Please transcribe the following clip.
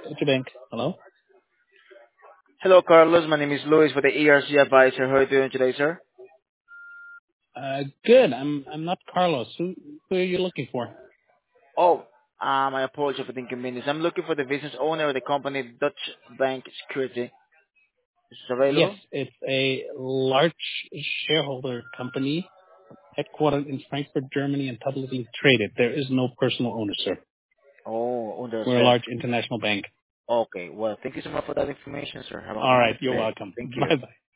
Deutsche Bank. Hello. Hello, Carlos. My name is Luis with the ERC Advisor. How are you doing today, sir? Good. I'm not Carlos. Who are you looking for? Oh, I apologize for the inconvenience. I'm looking for the business owner of the company Dutch Bank Security. Is this Yes, available? it's a large shareholder company headquartered in Frankfurt, Germany, and publicly traded. There is no personal owner, sir. Oh, We're a understand. large international bank. Okay, well, thank you so much for that information, sir. Have a All right. wonderful You're day. welcome. Thank you. Bye bye.